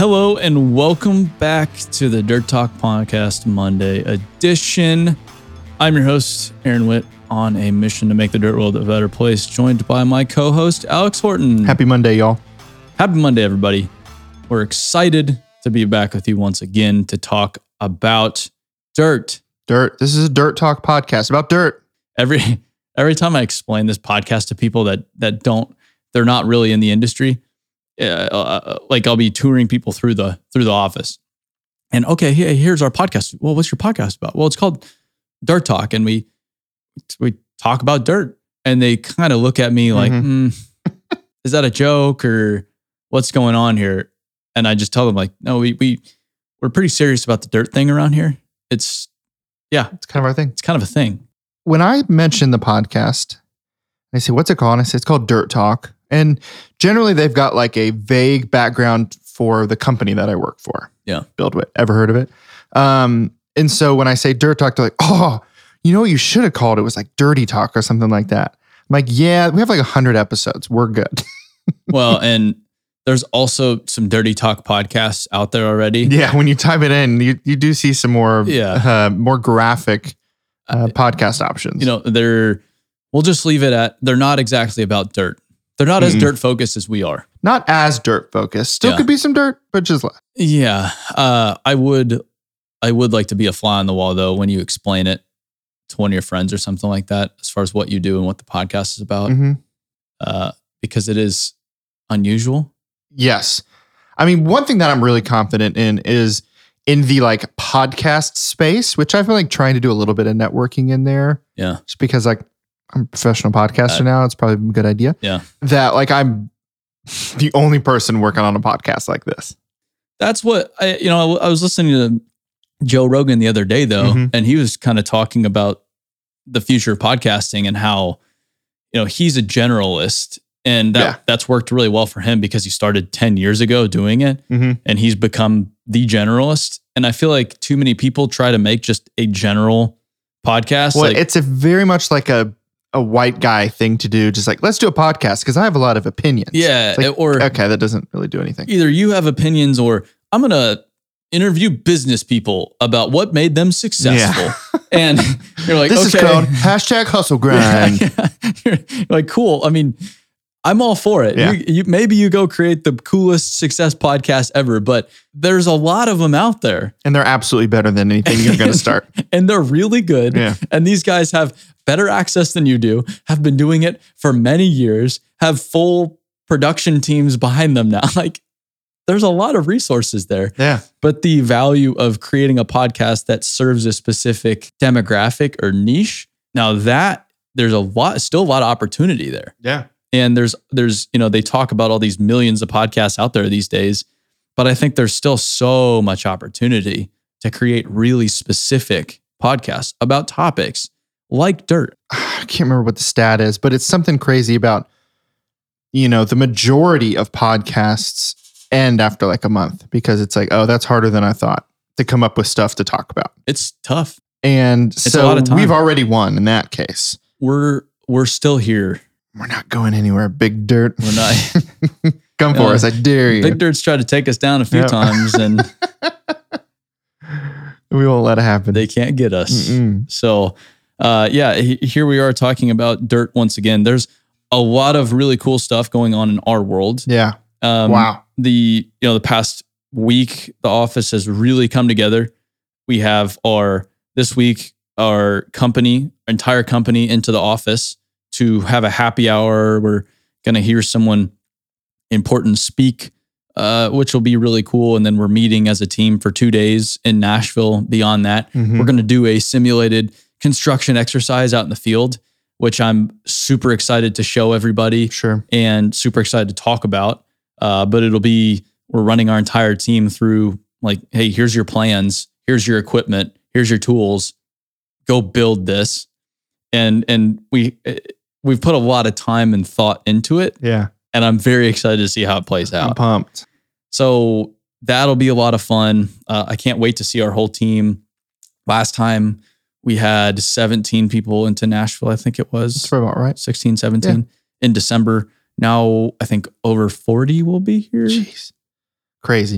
Hello and welcome back to the Dirt Talk Podcast Monday edition. I'm your host, Aaron Witt, on a mission to make the dirt world a better place, joined by my co-host, Alex Horton. Happy Monday, y'all. Happy Monday, everybody. We're excited to be back with you once again to talk about dirt. Dirt. This is a Dirt Talk podcast about dirt. Every time I explain this podcast to people they're not really in the industry, like I'll be touring people through the office, and okay, here's our podcast. Well, what's your podcast about? Well, it's called Dirt Talk, and we talk about dirt. And they kind of look at me like, is that a joke or what's going on here? And I just tell them like, no, we're pretty serious about the dirt thing around here. It's kind of our thing. It's kind of a thing. When I mention the podcast, they say, what's it called? And I say, it's called Dirt Talk. And generally they've got like a vague background for the company that I work for. Yeah. BuildWitt. Ever heard of it? And so when I say Dirt Talk, they're like, oh, you know what you should have called? It was like Dirty Talk or something like that. I'm like, yeah, we have like 100 episodes. We're good. Well, and there's also some Dirty Talk podcasts out there already. Yeah. When you type it in, you do see some more, more graphic podcast options. You know, we'll just leave it at, they're not exactly about dirt. They're not as dirt focused as we are. Not as dirt focused. Still could be some dirt, but just less. Yeah. I would like to be a fly on the wall though, when you explain it to one of your friends or something like that, as far as what you do and what the podcast is about, because it is unusual. Yes. I mean, one thing that I'm really confident in is in the like podcast space, which I've been like trying to do a little bit of networking in there. Yeah. Just because like I'm a professional podcaster now. It's probably a good idea. Yeah. That like I'm the only person working on a podcast like this. That's what I was listening to Joe Rogan the other day though, and he was kind of talking about the future of podcasting and how, he's a generalist and that's worked really well for him because he started 10 years ago doing it and he's become the generalist. And I feel like too many people try to make just a general podcast. Well, it's a very much like a white guy thing to do. Just like, let's do a podcast because I have a lot of opinions. Yeah. Like, okay, that doesn't really do anything. Either you have opinions or I'm going to interview business people about what made them successful. Yeah. And you're like, this is called #HustleGrind. You're like, cool. I mean, I'm all for it. Yeah. Maybe you go create the coolest success podcast ever, but there's a lot of them out there. And they're absolutely better than anything you're going to start. And they're really good. Yeah. And these guys have better access than you do, have been doing it for many years, have full production teams behind them now. Like, there's a lot of resources there. Yeah. But the value of creating a podcast that serves a specific demographic or niche, now that there's still a lot of opportunity there. Yeah. And there's they talk about all these millions of podcasts out there these days, but I think there's still so much opportunity to create really specific podcasts about topics like dirt. I can't remember what the stat is, but it's something crazy about, the majority of podcasts end after like a month because it's like, oh, that's harder than I thought to come up with stuff to talk about. It's tough. And it's so a lot of time. We've already won in that case. We're still here. We're not going anywhere, Big Dirt. We're not. Come for us. I dare you. Big Dirt's tried to take us down a few times and we won't let it happen. They can't get us. So, here we are talking about dirt once again. There's a lot of really cool stuff going on in our world. Yeah. Wow. The past week, the office has really come together. We have this week, our entire company into the office to have a happy hour. We're going to hear someone important speak, which will be really cool. And then we're meeting as a team for 2 days in Nashville. Beyond that, we're going to do a simulated construction exercise out in the field, which I'm super excited to show everybody. Sure. And super excited to talk about. But we're running our entire team through like, hey, here's your plans. Here's your equipment. Here's your tools. Go build this. And we've put a lot of time and thought into it. Yeah. And I'm very excited to see how it plays out. I'm pumped. So that'll be a lot of fun. I can't wait to see our whole team. Last time we had 17 people into Nashville, I think it was. That's about right. 16, 17 in December. Now I think over 40 will be here. Jeez. Crazy.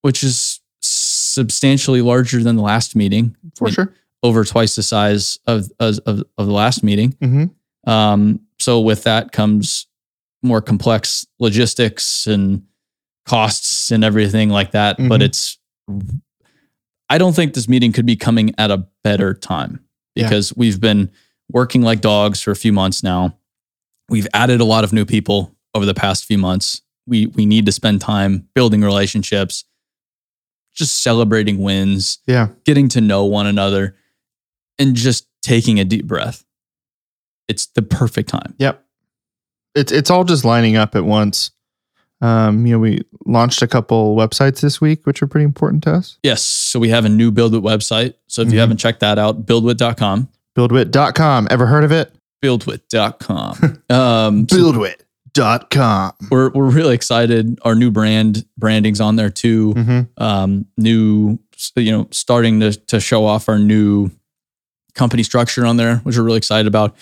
which is substantially larger than the last meeting. For sure. Over twice the size of the last meeting. Mm-hmm. So with that comes more complex logistics and costs and everything like that. Mm-hmm. But I don't think this meeting could be coming at a better time because we've been working like dogs for a few months now. We've added a lot of new people over the past few months. We need to spend time building relationships, just celebrating wins, getting to know one another, and just taking a deep breath. It's the perfect time. Yep. It's all just lining up at once. We launched a couple websites this week, which are pretty important to us. Yes. So we have a new BuildWit website. So if you haven't checked that out, buildwit.com. Buildwit.com. Ever heard of it? Buildwit.com. Buildwit.com. We're really excited. Our new branding's on there too. Mm-hmm. New, starting to show off our new company structure on there, which we're really excited about.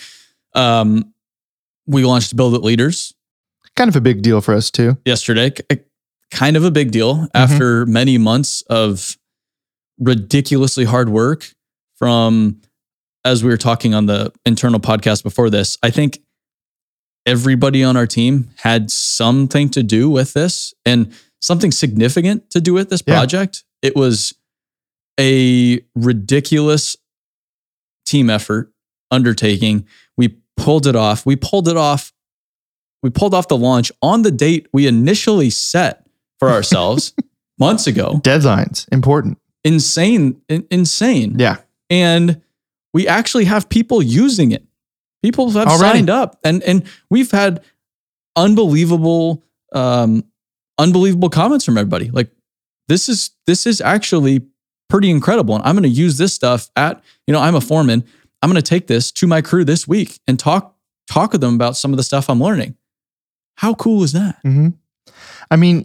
We launched BuildWit Leaders. Kind of a big deal for us too. Yesterday. Kind of a big deal after many months of ridiculously hard work from, as we were talking on the internal podcast before this, I think everybody on our team had something to do with this and something significant to do with this project. It was a ridiculous team effort undertaking. We pulled it off. We pulled off the launch on the date we initially set for ourselves months ago. Deadlines, important. Insane. Yeah. And we actually have people using it. People have signed up and we've had unbelievable comments from everybody. Like, this is actually pretty incredible. And I'm going to use this stuff I'm a foreman. I'm going to take this to my crew this week and talk with them about some of the stuff I'm learning. How cool is that? Mm-hmm. I mean,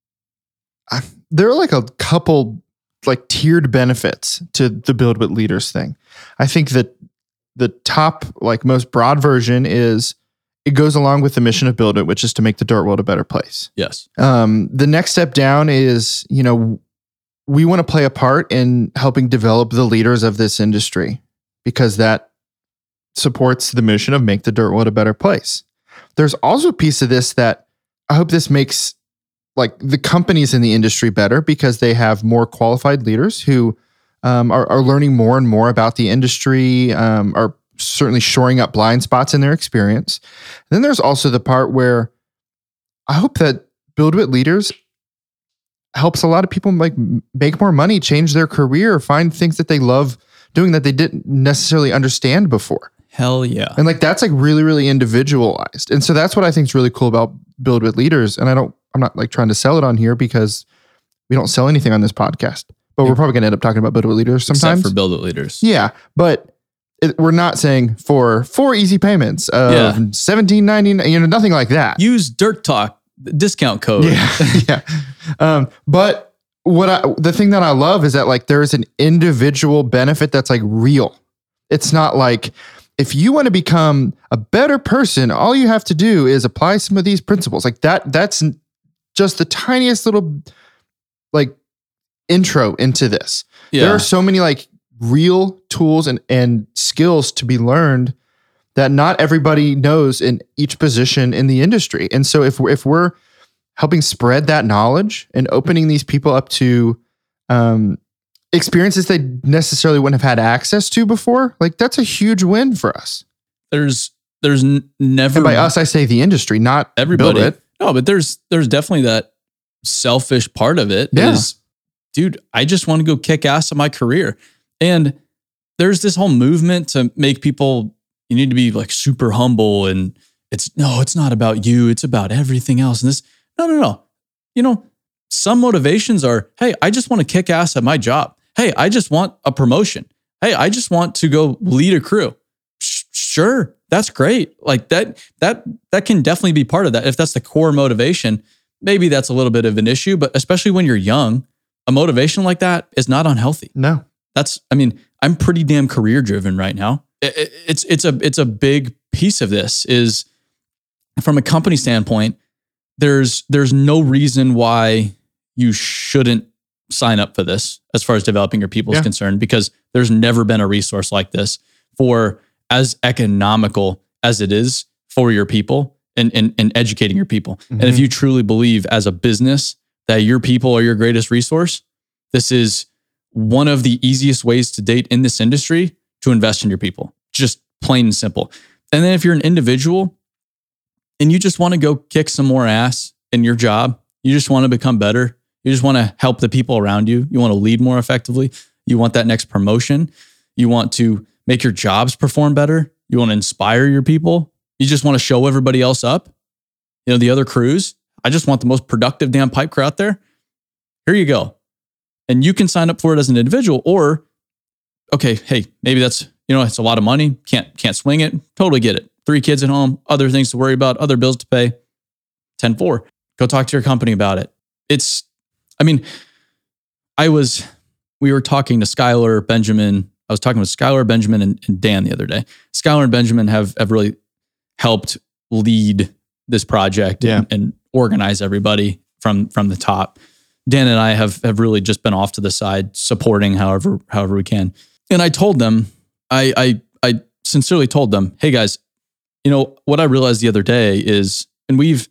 there are like a couple like tiered benefits to the BuildWit Leaders thing. I think that the top, like most broad version is it goes along with the mission of BuildWit, which is to make the dirt world a better place. Yes. The next step down is, we want to play a part in helping develop the leaders of this industry because that supports the mission of make the dirt world a better place. There's also a piece of this that I hope this makes like the companies in the industry better because they have more qualified leaders who are learning more and more about the industry, are certainly shoring up blind spots in their experience. And then there's also the part where I hope that BuildWit Leaders helps a lot of people like make more money, change their career, find things that they love doing that they didn't necessarily understand before. Hell yeah. And like that's like really, really individualized. And so that's what I think is really cool about BuildWit Leaders. And I'm not like trying to sell it on here because we don't sell anything on this podcast. But we're probably going to end up talking about BuildWit Leaders sometimes. Except for BuildWit Leaders. Yeah. But we're not saying for 4 easy payments of $17.99, nothing like that. Use Dirt Talk discount code. Yeah. But the thing that I love is that like there's an individual benefit that's like real. It's not like if you want to become a better person, all you have to do is apply some of these principles. Like that's just the tiniest little like intro into this. Yeah. There are so many like real tools and skills to be learned that not everybody knows in each position in the industry. And so if we're helping spread that knowledge and opening these people up to experiences they necessarily wouldn't have had access to before, like that's a huge win for us. There's never, and by us I say the industry, not everybody. BuildWit. No, but there's definitely that selfish part of it. Is, dude, I just want to go kick ass at my career. And there's this whole movement to make people, you need to be like super humble and it's not about you. It's about everything else. And this, no. Some motivations are, hey, I just want to kick ass at my job. Hey, I just want a promotion. Hey, I just want to go lead a crew. Sure. That's great. Like that can definitely be part of that. If that's the core motivation, maybe that's a little bit of an issue, but especially when you're young, a motivation like that is not unhealthy. No. I'm pretty damn career driven right now. It's a big piece of this is from a company standpoint, there's no reason why you shouldn't sign up for this as far as developing your people is Yeah. concerned, because there's never been a resource like this for as economical as it is for your people and educating your people. And if Mhm. you truly believe as a business that your people are your greatest resource, this is one of the easiest ways to date in this industry to invest in your people. Just plain and simple. And then if you're an individual and you just want to go kick some more ass in your job, you just want to become better, you just want to help the people around you, you want to lead more effectively, you want that next promotion, you want to make your jobs perform better, you want to inspire your people, you just want to show everybody else up, the other crews, I just want the most productive damn pipe crew out there. Here you go. And you can sign up for it as an individual, or, okay, hey, maybe that's, it's a lot of money. Can't swing it. Totally get it. 3 kids at home, other things to worry about, other bills to pay. 10-4. Go talk to your company about it. We were talking to Skylar, Benjamin. I was talking with Skylar, Benjamin, and Dan the other day. Skylar and Benjamin have really helped lead this project and organize everybody from the top. Dan and I have really just been off to the side, supporting however we can. And I told them, I sincerely told them, hey guys, what I realized the other day is, and we've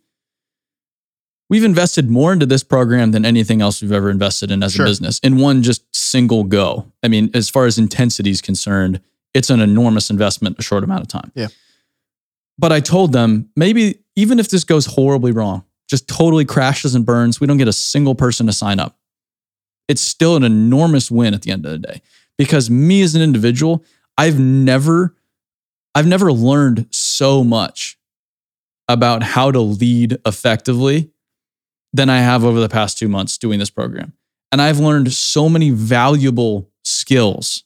invested more into this program than anything else we've ever invested in as a business in one just single go. I mean, as far as intensity is concerned, it's an enormous investment in a short amount of time. Yeah. But I told them, maybe even if this goes horribly wrong, just totally crashes and burns, we don't get a single person to sign up, it's still an enormous win at the end of the day. Because me as an individual, I've never learned so much about how to lead effectively than I have over the past 2 months doing this program. And I've learned so many valuable skills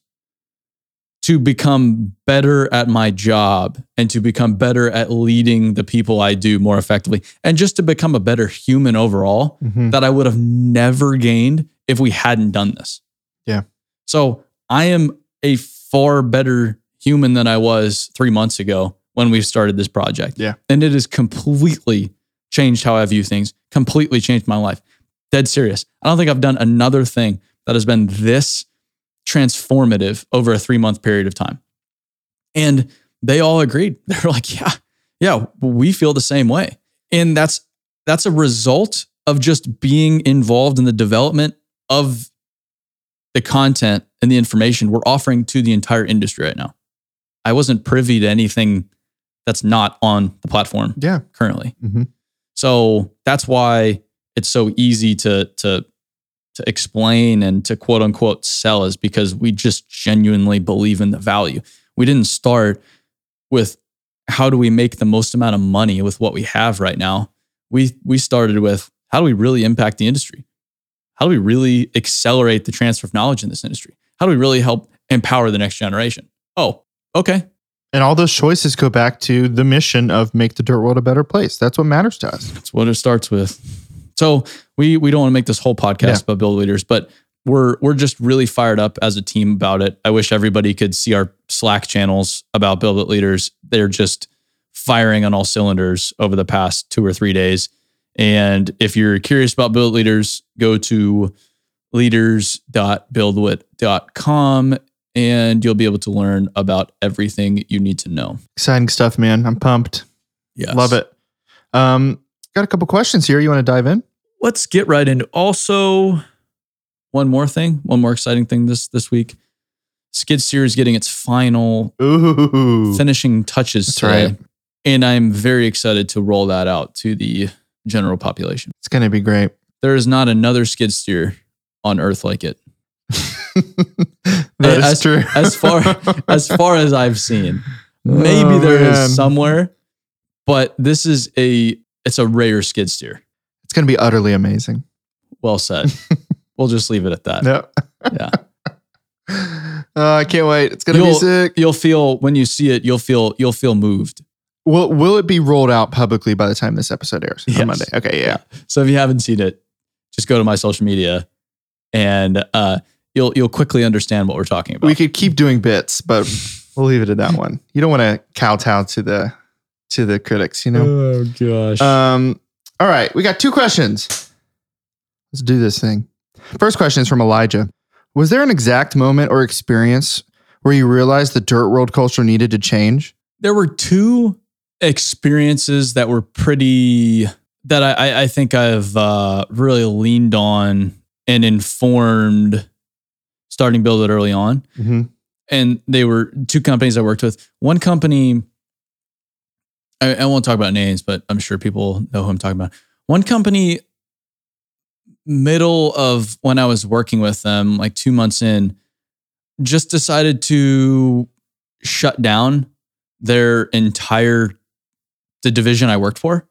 to become better at my job and to become better at leading the people I do more effectively, and just to become a better human overall that I would have never gained if we hadn't done this. Yeah. So I am a far better human than I was 3 months ago when we started this project. Yeah. And it has completely changed how I view things, completely changed my life. Dead serious. I don't think I've done another thing that has been this transformative over a 3-month period of time. And they all agreed. They're like, yeah, we feel the same way. And that's a result of just being involved in the development of the content and the information we're offering to the entire industry right now. I wasn't privy to anything that's not on the platform currently. Mm-hmm. So that's why it's so easy to explain and to quote unquote sell, is because we just genuinely believe in the value. We didn't start with how do we make the most amount of money with what we have right now. We started with how do we really impact the industry? How do we really accelerate the transfer of knowledge in this industry? How do we really help empower the next generation? Oh, okay. And all those choices go back to the mission of make the dirt world a better place. That's what matters to us. That's what it starts with. So we don't want to make this whole podcast about Build Leaders, but we're just really fired up as a team about it. I wish everybody could see our Slack channels about Build It Leaders. They're just firing on all cylinders over the past 2 or 3 days. And if you're curious about Build It Leaders, go to leaders.buildwit.com and you'll be able to learn about everything you need to know. Exciting stuff, man. I'm pumped. Yes. Love it. Got a couple questions here. You want to dive in? Let's get right into. Also, one more exciting thing this week. Skid Steer is getting its final finishing touches today. Right. And I'm very excited to roll that out to the general population. It's going to be great. There is not another skid steer on earth like it. That is true. as far as I've seen. Maybe there is somewhere, but this is it's a rare skid steer. It's going to be utterly amazing. Well said. We'll just leave it at that. Yep. Yeah. I can't wait. It's going to be sick. You'll feel, when you see it, you'll feel moved. Will it be rolled out publicly by the time this episode airs on Monday? Okay, yeah. So if you haven't seen it, just go to my social media and you'll quickly understand what we're talking about. We could keep doing bits, but we'll leave it at that one. You don't want to kowtow to the critics, you know? Oh gosh. All right, we got 2 questions. Let's do this thing. First question is from Elijah. Was there an exact moment or experience where you realized the Dirt World culture needed to change? There were two experiences that were that I think I've really leaned on and informed starting Build It early on. Mm-hmm. And they were two companies I worked with. One company, I won't talk about names, but I'm sure people know who I'm talking about. One company, middle of when I was working with them, like 2 months in, just decided to shut down the division I worked for,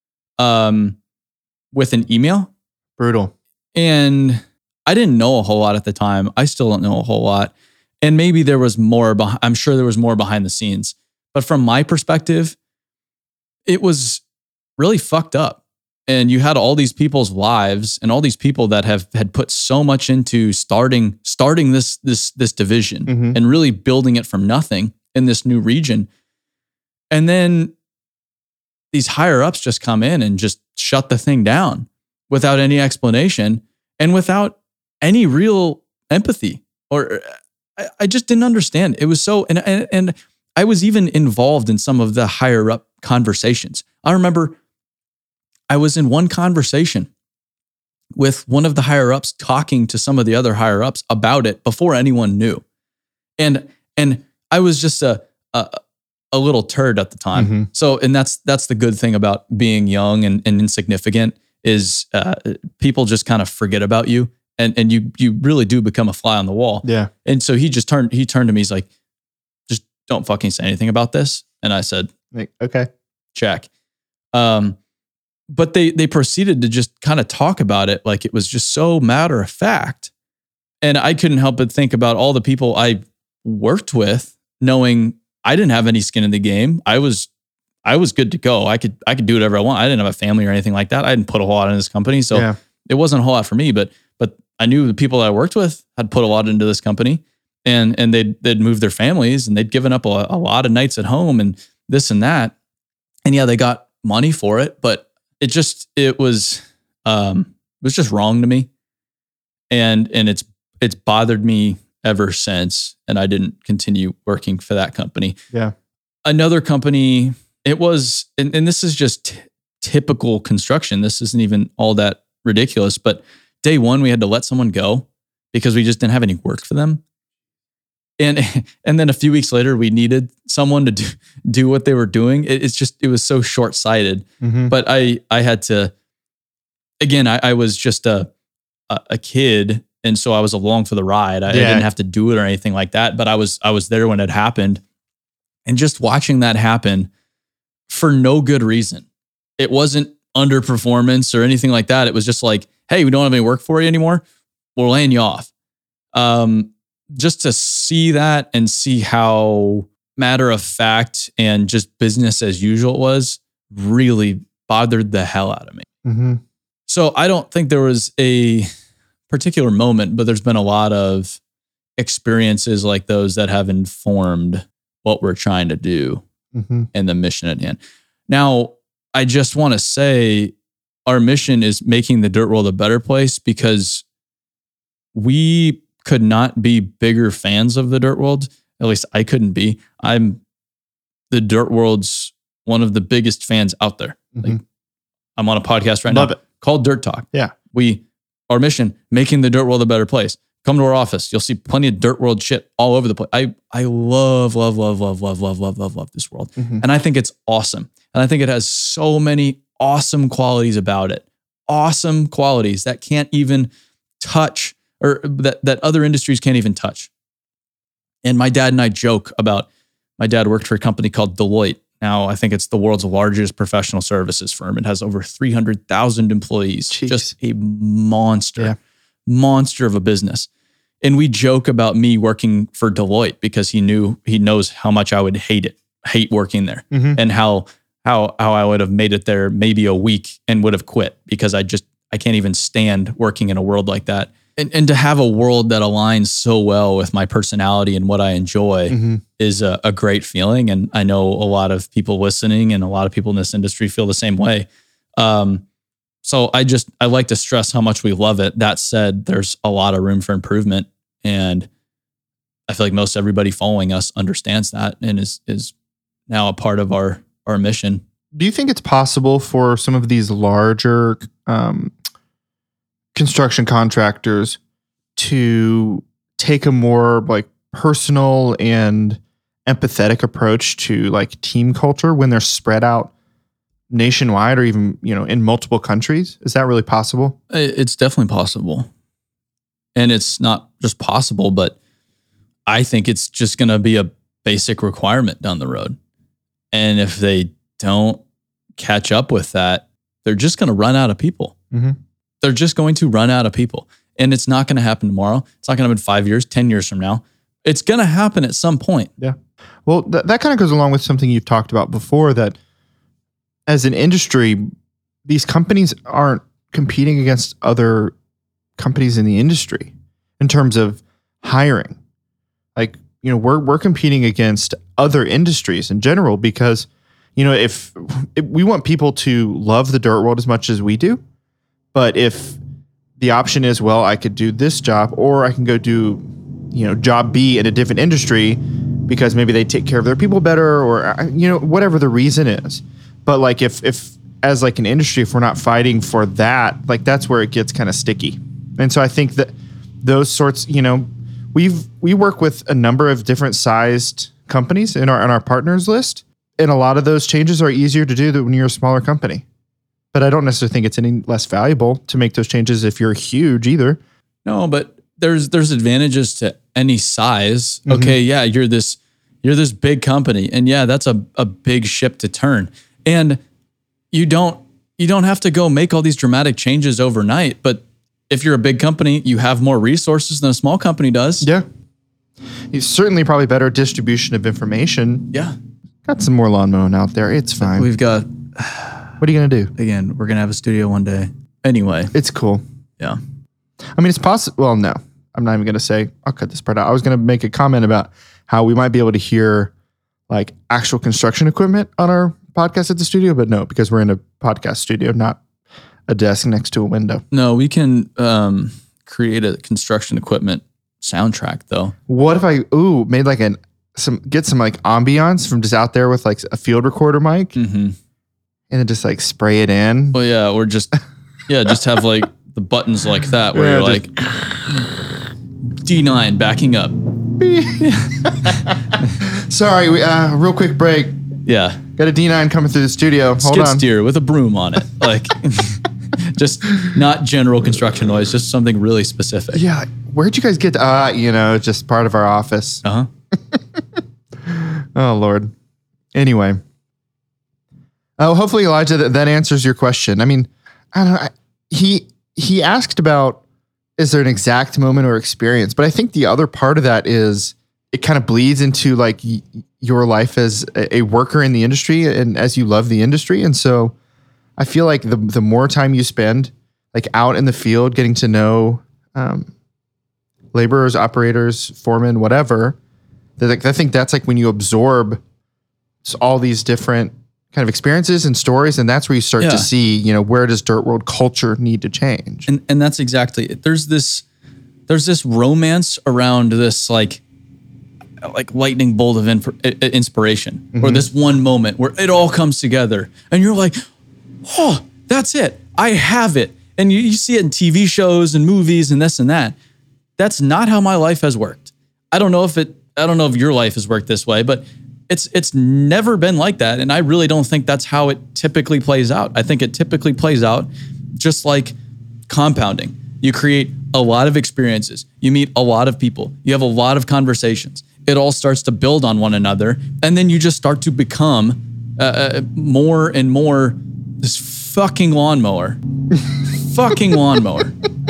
with an email. Brutal. And I didn't know a whole lot at the time. I still don't know a whole lot. And maybe there was more, I'm sure there was more behind the scenes. But from my perspective, it was really fucked up. And you had all these people's lives and all these people that had put so much into starting this division and really building it from nothing in this new region. And then these higher ups just come in and just shut the thing down without any explanation and without any real empathy. Or I just didn't understand. It was so, and I was even involved in some of the higher up conversations. I remember I was in one conversation with one of the higher ups talking to some of the other higher ups about it before anyone knew. And I was just a little turd at the time. Mm-hmm. So, and that's the good thing about being young and insignificant is people just kind of forget about you. And you really do become a fly on the wall. Yeah. And so he turned to me, he's like, just don't fucking say anything about this. And I said, like, okay, check. But they proceeded to just kind of talk about it like it was just so matter of fact. And I couldn't help but think about all the people I worked with, knowing I didn't have any skin in the game. I was good to go. I could do whatever I want. I didn't have a family or anything like that. I didn't put a whole lot in this company. So It wasn't a whole lot for me, but I knew the people that I worked with had put a lot into this company, and they'd moved their families and they'd given up a lot of nights at home and this and that. And yeah, they got money for it, but it was just wrong to me. And it's bothered me ever since. And I didn't continue working for that company. Yeah. Another company, it was, and this is just typical construction. This isn't even all that ridiculous, but day one, we had to let someone go because we just didn't have any work for them. And then a few weeks later, we needed someone to do what they were doing. It was so short-sighted. Mm-hmm. But I had to, again, I was just a kid. And so I was along for the ride. I didn't have to do it or anything like that, but I was there when it happened. And just watching that happen for no good reason. It wasn't underperformance or anything like that. It was just like, hey, we don't have any work for you anymore. We're laying you off. Just to see that and see how matter of fact and just business as usual it was really bothered the hell out of me. Mm-hmm. So I don't think there was a particular moment, but there's been a lot of experiences like those that have informed what we're trying to do and the mission at hand. Now, I just want to say our mission is making the dirt world a better place because we could not be bigger fans of the dirt world. At least I couldn't be. I'm the dirt world's one of the biggest fans out there. Like, I'm on a podcast right now called Dirt Talk. Yeah. Our mission, making the dirt world a better place. Come to our office. You'll see plenty of dirt world shit all over the place. I love this world. And I think it's awesome. And I think it has so many awesome qualities about it. Awesome qualities that can't even touch, or that other industries can't even touch. And my dad and I joke about, my dad worked for a company called Deloitte. Now, I think it's the world's largest professional services firm. It has over 300,000 employees. Jeez. Just a monster of a business. And we joke about me working for Deloitte because he knows how much I would hate working there, and how I would have made it there maybe a week and would have quit because I can't even stand working in a world like that. And to have a world that aligns so well with my personality and what I enjoy is a great feeling. And I know a lot of people listening and a lot of people in this industry feel the same way. So I like to stress how much we love it. That said, there's a lot of room for improvement. And I feel like most everybody following us understands that and is now a part of our mission. Do you think it's possible for some of these larger construction contractors to take a more like personal and empathetic approach to like team culture when they're spread out nationwide or even, in multiple countries? Is that really possible? It's definitely possible. And it's not just possible, but I think it's just going to be a basic requirement down the road. And if they don't catch up with that, they're just going to run out of people. Mm-hmm. They're just going to run out of people. And it's not going to happen tomorrow. It's not going to happen 5 years, 10 years from now. It's going to happen at some point. Yeah. Well, that kind of goes along with something you've talked about before, that as an industry, these companies aren't competing against other companies in the industry in terms of hiring. Like, we're competing against other industries in general because, if we want people to love the dirt world as much as we do, but if the option is, well, I could do this job or I can go do, job B in a different industry because maybe they take care of their people better or, whatever the reason is. But like if as like an industry, if we're not fighting for that, like that's where it gets kind of sticky. And so I think that those sorts, we work with a number of different sized companies in our partners list. And a lot of those changes are easier to do than when you're a smaller company. But I don't necessarily think it's any less valuable to make those changes if you're huge either. No, but there's advantages to any size. Mm-hmm. Okay, yeah, you're this big company, and yeah, that's a big ship to turn. And you don't have to go make all these dramatic changes overnight. But if you're a big company, you have more resources than a small company does. Yeah, it's certainly probably better distribution of information. Yeah, got some more lawn mowing out there. It's fine. We've got. What are you going to do? Again, we're going to have a studio one day. Anyway. It's cool. Yeah. I mean, it's possible. Well, no, I'm not even going to say, I'll cut this part out. I was going to make a comment about how we might be able to hear like actual construction equipment on our podcast at the studio, but no, because we're in a podcast studio, not a desk next to a window. No, we can create a construction equipment soundtrack though. What if I made like get some like ambiance from just out there with like a field recorder mic? Mm-hmm. And then just like spray it in. Well, yeah, or just have like the buttons like that where you're like D9 backing up. Sorry, real quick break. Yeah, got a D9 coming through the studio. Hold on. Skid steer with a broom on it, like just not general construction noise, just something really specific. Yeah, where'd you guys get? Just part of our office. Uh huh. Oh Lord. Anyway. Oh, hopefully, Elijah, that answers your question. I mean, I don't know. He asked about, is there an exact moment or experience? But I think the other part of that is it kind of bleeds into like your life as a worker in the industry and as you love the industry. And so I feel like the more time you spend like out in the field, getting to know laborers, operators, foremen, whatever, I think that's like when you absorb all these different kind of experiences and stories, and that's where you start to see, where does dirt world culture need to change? And that's exactly it. There's this romance around this like lightning bolt of inspiration, or this one moment where it all comes together, and you're like, oh, that's it. I have it. And you see it in TV shows and movies and this and that. That's not how my life has worked. I don't know if your life has worked this way, but it's never been like that. And I really don't think that's how it typically plays out. I think it typically plays out just like compounding. You create a lot of experiences. You meet a lot of people. You have a lot of conversations. It all starts to build on one another. And then you just start to become more and more this fucking lawnmower. Fucking lawnmower.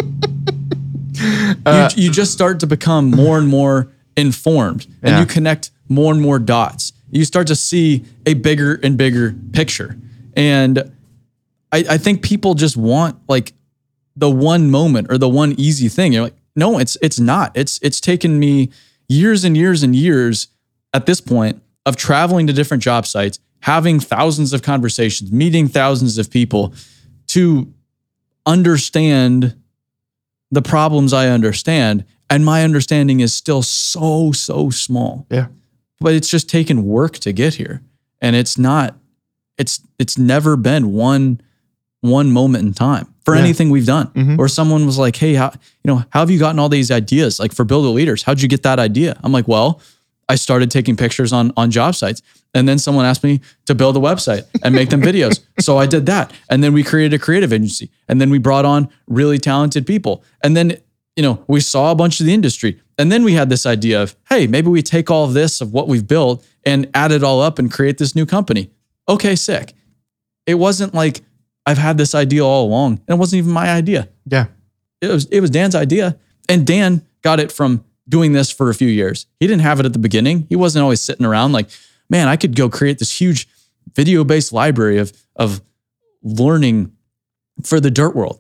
You just start to become more and more informed, and you connect more and more dots. You start to see a bigger and bigger picture. And I think people just want like the one moment or the one easy thing. You're like, no, it's not. It's taken me years and years and years at this point of traveling to different job sites, having thousands of conversations, meeting thousands of people to understand the problems I understand. And my understanding is still so small. Yeah. But it's just taken work to get here. And it's never been one moment in time for anything we've done. Mm-hmm. Or someone was like, hey, how have you gotten all these ideas? Like for Build It Leaders, how'd you get that idea? I'm like, well, I started taking pictures on job sites. And then someone asked me to build a website and make them videos. So I did that. And then we created a creative agency. And then we brought on really talented people. And then, we saw a bunch of the industry. And then we had this idea of, hey, maybe we take all of this of what we've built and add it all up and create this new company. Okay, sick. It wasn't like I've had this idea all along. And it wasn't even my idea. Yeah. It was Dan's idea. And Dan got it from doing this for a few years. He didn't have it at the beginning. He wasn't always sitting around like, man, I could go create this huge video-based library of learning for the dirt world.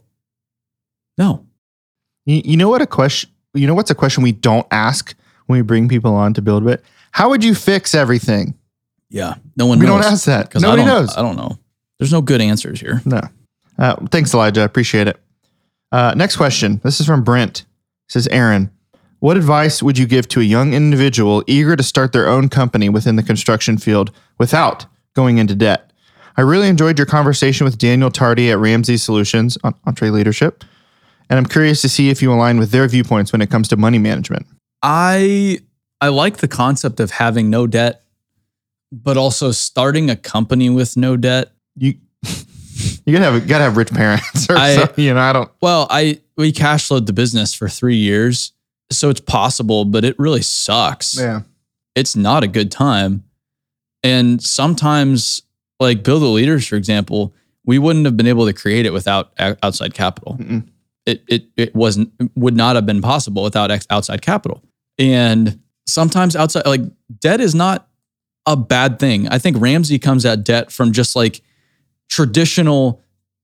No. You know what what's a question we don't ask when we bring people on to Build It? How would you fix everything? Yeah. No one knows. We don't ask that. 'Cause Nobody knows. I don't know. There's no good answers here. No. Thanks, Elijah. I appreciate it. Next question. This is from Brent. It says, Aaron, what advice would you give to a young individual eager to start their own company within the construction field without going into debt? I really enjoyed your conversation with Daniel Tardy at Ramsey Solutions on EntreLeadership, and I'm curious to see if you align with their viewpoints when it comes to money management. I like the concept of having no debt, but also starting a company with no debt. You gotta have rich parents, or something. I don't. Well, we cash flowed the business for 3 years, so it's possible, but it really sucks. Yeah, it's not a good time, and sometimes, like Build It Leaders, for example, we wouldn't have been able to create it without outside capital. Mm-mm. It would not have been possible without outside capital. And sometimes debt is not a bad thing. I think Ramsey comes at debt from just like traditional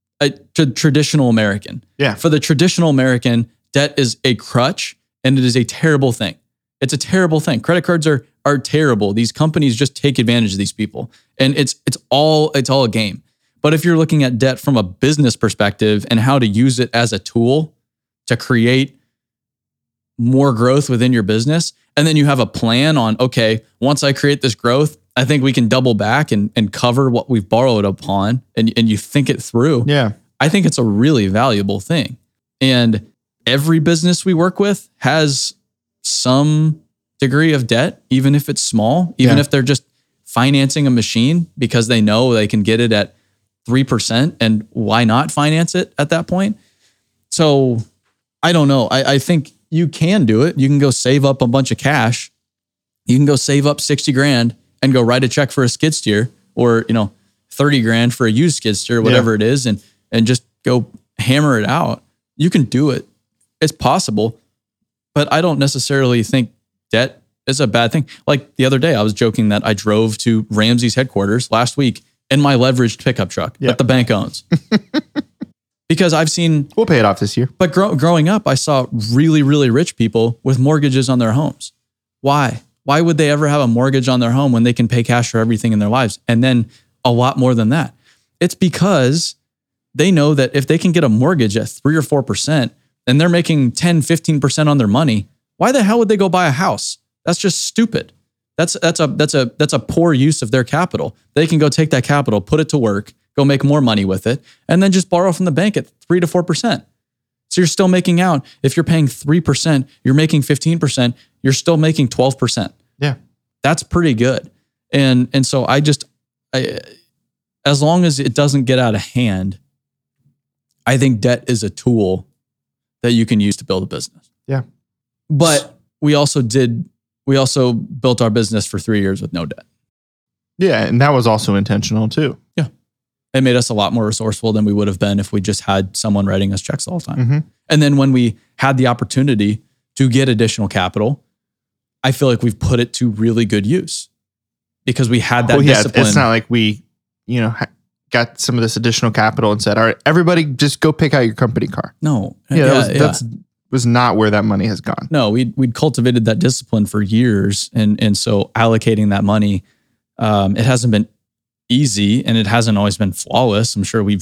American. Yeah. For the traditional American, debt is a crutch and it is a terrible thing. It's a terrible thing. Credit cards are terrible. These companies just take advantage of these people. And it's all a game. But if you're looking at debt from a business perspective and how to use it as a tool to create more growth within your business, and then you have a plan on, okay, once I create this growth, I think we can double back and cover what we've borrowed upon, and you think it through. Yeah. I think it's a really valuable thing. And every business we work with has some degree of debt, even if it's small, even if they're just financing a machine because they know they can get it at 3%, and why not finance it at that point? So I don't know. I think you can do it. You can go save up a bunch of cash. You can go save up 60 grand and go write a check for a skid steer, or, 30 grand for a used skid steer, whatever it is, and just go hammer it out. You can do it. It's possible, but I don't necessarily think debt is a bad thing. Like the other day, I was joking that I drove to Ramsey's headquarters last week in my leveraged pickup truck that the bank owns. Because I've seen... We'll pay it off this year. But growing up, I saw really, really rich people with mortgages on their homes. Why? Why would they ever have a mortgage on their home when they can pay cash for everything in their lives? And then a lot more than that. It's because they know that if they can get a mortgage at 3 or 4% and they're making 10, 15% on their money, why the hell would they go buy a house? That's just stupid. That's a poor use of their capital. They can go take that capital, put it to work, go make more money with it, and then just borrow from the bank at 3 to 4%. So you're still making out, if you're paying 3%, you're making 15%, you're still making 12%. Yeah. That's pretty good. And so I as long as it doesn't get out of hand, I think debt is a tool that you can use to build a business. Yeah. But we also built our business for 3 years with no debt. Yeah. And that was also intentional too. Yeah. It made us a lot more resourceful than we would have been if we just had someone writing us checks all the time. Mm-hmm. And then when we had the opportunity to get additional capital, I feel like we've put it to really good use because we had that discipline. It's not like we, got some of this additional capital and said, all right, everybody just go pick out your company car. No. That was not where that money has gone. No, we'd cultivated that discipline for years. And so allocating that money, it hasn't been easy and it hasn't always been flawless. I'm sure we've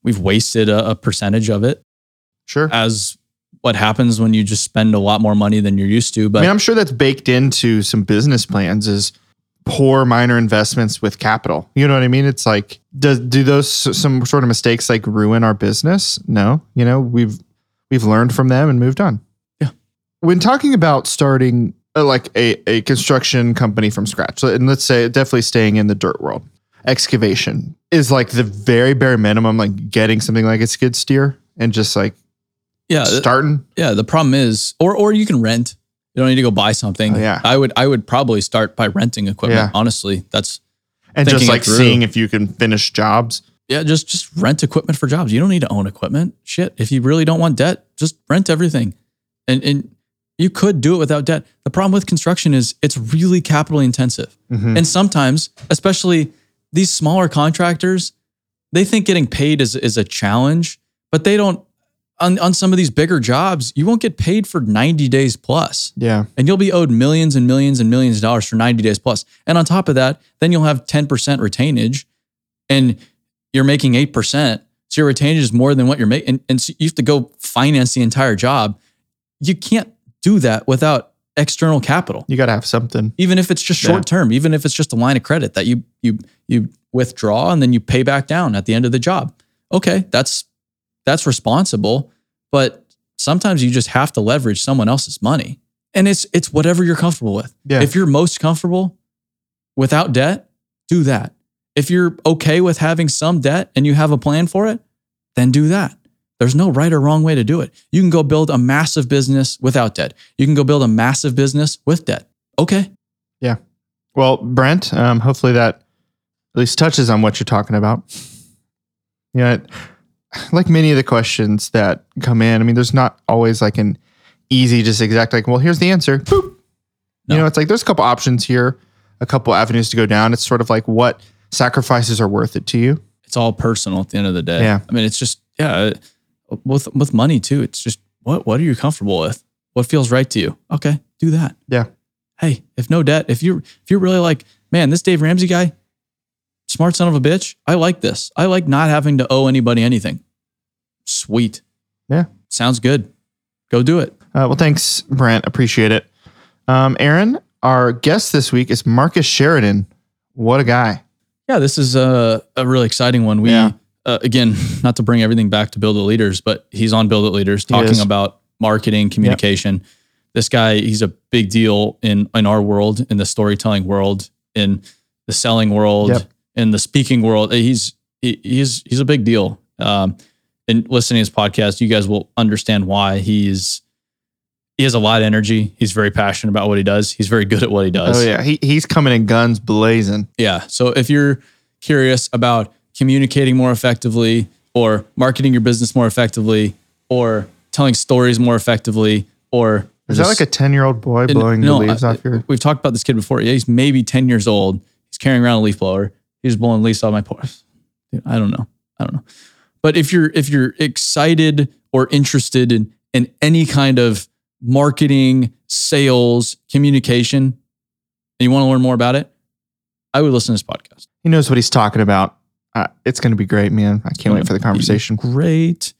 we've wasted a percentage of it Sure. as what happens when you just spend a lot more money than you're used to. But I mean, I'm sure that's baked into some business plans is poor minor investments with capital. You know what I mean? It's like, do those some sort of mistakes like ruin our business? No, we've learned from them and moved on. Yeah. When talking about starting like a construction company from scratch, and let's say definitely staying in the dirt world, excavation is like the very bare minimum, like getting something like a skid steer and just like starting. Yeah. The problem is, or you can rent. You don't need to go buy something. Oh, yeah. I would probably start by renting equipment. Yeah. Honestly, that's and just like seeing if you can finish jobs. Yeah, just rent equipment for jobs. You don't need to own equipment. Shit, if you really don't want debt, just rent everything, and you could do it without debt. The problem with construction is it's really capital intensive, and sometimes, especially these smaller contractors, they think getting paid is a challenge, but they don't. On some of these bigger jobs, you won't get paid for 90 days plus. Yeah. And you'll be owed millions and millions and millions of dollars for 90 days plus. And on top of that, then you'll have 10% retainage and you're making 8%. So your retainage is more than what you're making. And so you have to go finance the entire job. You can't do that without external capital. You got to have something. Even if it's just short term, even if it's just a line of credit that you withdraw and then you pay back down at the end of the job. Okay, that's responsible, but sometimes you just have to leverage someone else's money. And it's whatever you're comfortable with. Yeah. If you're most comfortable without debt, do that. If you're okay with having some debt and you have a plan for it, then do that. There's no right or wrong way to do it. You can go build a massive business without debt. You can go build a massive business with debt. Okay. Yeah. Well, Brent, hopefully that at least touches on what you're talking about. Yeah. Like many of the questions that come in, I mean, there's not always like an easy, just exact, like, well, here's the answer. Boop. No. It's like there's a couple options here, a couple avenues to go down. It's sort of like what sacrifices are worth it to you. It's all personal at the end of the day. Yeah. I mean, it's just, with money too, it's just, what are you comfortable with? What feels right to you? Okay, do that. Yeah. Hey, if no debt, if you're really like, man, this Dave Ramsey guy, smart son of a bitch. I like this. I like not having to owe anybody anything. Sweet. Yeah. Sounds good. Go do it. Well, thanks, Brent. Appreciate it. Aaron, our guest this week is Marcus Sheridan. What a guy. Yeah, this is a really exciting one. We, again, not to bring everything back to Build It Leaders, but he's on Build It Leaders talking about marketing, communication. Yep. This guy, he's a big deal in our world, in the storytelling world, in the selling world. Yep. In the speaking world. He's a big deal. And listening to his podcast, you guys will understand why he has a lot of energy. He's very passionate about what he does. He's very good at what he does. Oh yeah. He's coming in guns blazing. Yeah. So if you're curious about communicating more effectively or marketing your business more effectively or telling stories more effectively or is that like a 10-year-old boy blowing the leaves off your... We've talked about this kid before. Yeah, he's maybe 10 years old. He's carrying around a leaf blower. He's blowing leaves off my porch. I don't know. But if you're excited or interested in any kind of marketing, sales, communication, and you want to learn more about it, I would listen to this podcast. He knows what he's talking about. It's going to be great, man. I can't wait for the conversation. Great.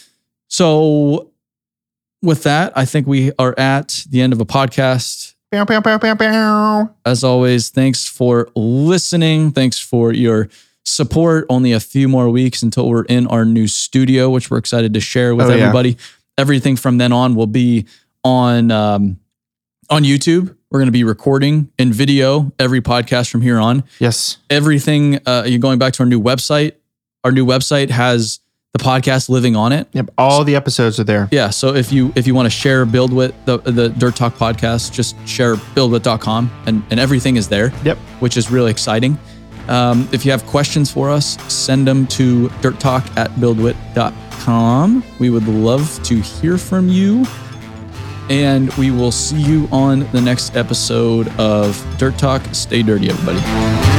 So with that, I think we are at the end of a podcast. Bow, bow, bow, bow, bow. As always, thanks for listening. Thanks for your support. Only a few more weeks until we're in our new studio, which we're excited to share with everybody. Yeah. Everything from then on will be on YouTube. We're going to be recording in video every podcast from here on. Yes. Everything, you're going back to our new website. Our new website has the podcast living on it. Yep. All the episodes are there. Yeah. So if you want to share BuildWit, the Dirt Talk podcast, just share buildwit.com and everything is there. Yep. Which is really exciting. If you have questions for us, send them to dirttalk@buildwit.com. We would love to hear from you. And we will see you on the next episode of Dirt Talk. Stay dirty, everybody.